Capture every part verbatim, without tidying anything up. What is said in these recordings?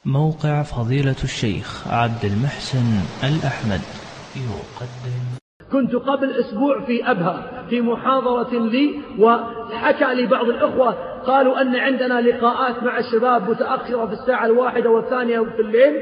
موقع فضيلة الشيخ عبد المحسن الأحمد يقدم. كنت قبل أسبوع في أبها في محاضرة لي، وحكى لي بعض الأخوة قالوا أن عندنا لقاءات مع الشباب متأخرة في الساعة الواحدة والثانية في الليل،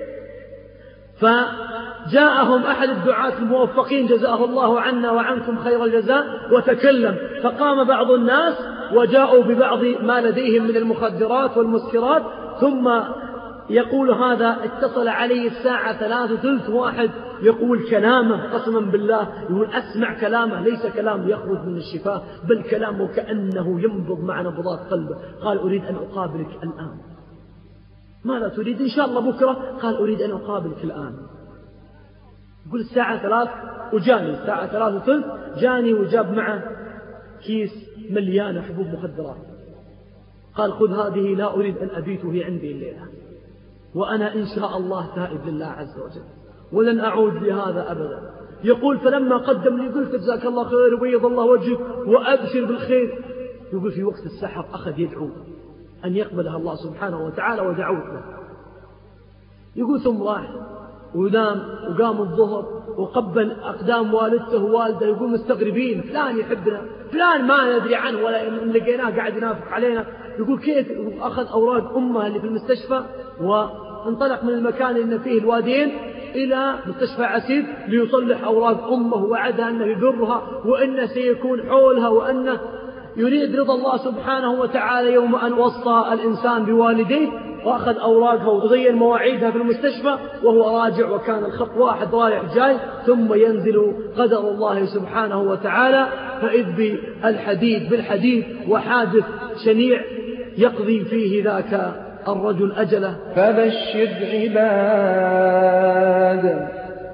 فجاءهم أحد الدعاة الموفقين جزاه الله عنا وعنكم خير الجزاء وتكلم، فقام بعض الناس وجاءوا ببعض ما لديهم من المخدرات والمسكرات، ثم يقول هذا اتصل علي الساعة ثلاث وثلث واحد يقول كلامه قسما بالله، يقول أسمع كلامه ليس كلام يخرج من الشفاه بل كلامه كأنه ينبض مع نبضات قلبه. قال أريد أن أقابلك الآن. ماذا تريد؟ إن شاء الله بكرة. قال أريد أن أقابلك الآن. يقول الساعة ثلاث وجاني الساعة ثلاث وثلث جاني وجاب معه كيس مليانة حبوب مخدرات. قال خذ هذه، لا أريد أن أبيت هي عندي الليلة، وأنا إن شاء الله تائب لله عز وجل ولن أعود لهذا أبدا. يقول فلما قدم لي قلت جزاك الله خير وبيض الله وجهك وأبشر بالخير. يقول في وقت السحر أخذ يدعو أن يقبلها الله سبحانه وتعالى ودعوت له. يقول ثم راح ونام وقام الظهر وقبل أقدام والدته ووالده. يقول مستغربين فلان يحبنا، فلان ما ندري عنه ولا لقيناه قاعد ينافق علينا. يقول كيف؟ أخذ أوراق أمه اللي في المستشفى وانطلق من المكان اللي فيه الوادين إلى مستشفى عسير ليصلح أوراق أمه، وعدها أنه يبرها وأنه سيكون حولها وأنه يريد رضا الله سبحانه وتعالى يوم أن وصى الإنسان بوالديه. وأخذ أوراقها وغير مواعيدها في المستشفى وهو راجع، وكان الخط واحد رايح جاي، ثم ينزل قدر الله سبحانه وتعالى فإذ بالحديد بالحديد وحادث شنيع يقضي فيه ذاك الرجل أجله. فبشر عباد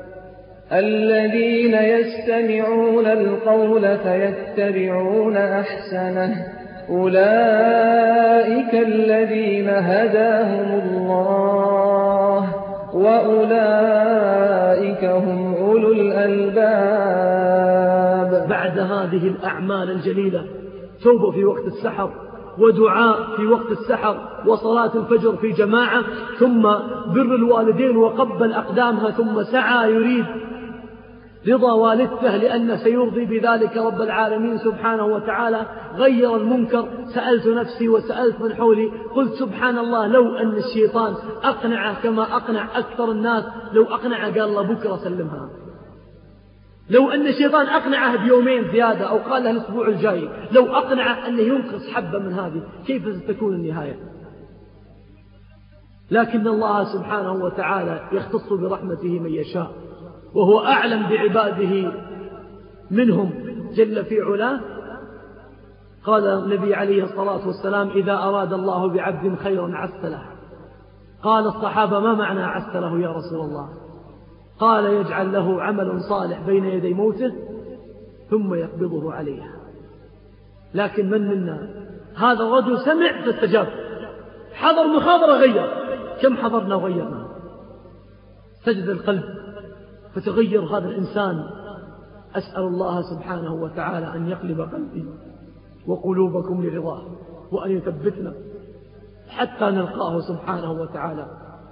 الذين يستمعون القول فيتبعون أحسنه، أولئك الذين هداهم الله وأولئك هم أولو الألباب. بعد هذه الأعمال الجليلة توبة في وقت السحر، ودعاء في وقت السحر، وصلاة الفجر في جماعة، ثم بر الوالدين وقبل أقدامها، ثم سعى يريد رضا والدته لأنه سيرضي بذلك رب العالمين سبحانه وتعالى. غير المنكر. سألت نفسي وسألت من حولي قلت سبحان الله لو أن الشيطان أقنعه كما أقنع أكثر الناس، لو أقنعه قال الله بكرة سلمها، لو أن الشيطان أقنعه بيومين زيادة أو قال له الأسبوع الجاي، لو أقنعه أنه ينقص حبة من هذه، كيف ستكون النهاية؟ لكن الله سبحانه وتعالى يختص برحمته من يشاء، وهو أعلم بعباده منهم جل في علاه. قال النبي عليه الصلاة والسلام إذا أراد الله بعبد خيرا عسله. قال الصحابة ما معنى عسله يا رسول الله؟ قال يجعل له عمل صالح بين يدي موته ثم يقبضه عليها. لكن من منا هذا الرجل سمع فاستجاب، حضر محاضرة غير، كم حضرنا وغيرنا، سجد القلب فتغير هذا الإنسان. أسأل الله سبحانه وتعالى أن يقلب قلبي وقلوبكم لرضاه، وأن يثبتنا حتى نلقاه سبحانه وتعالى.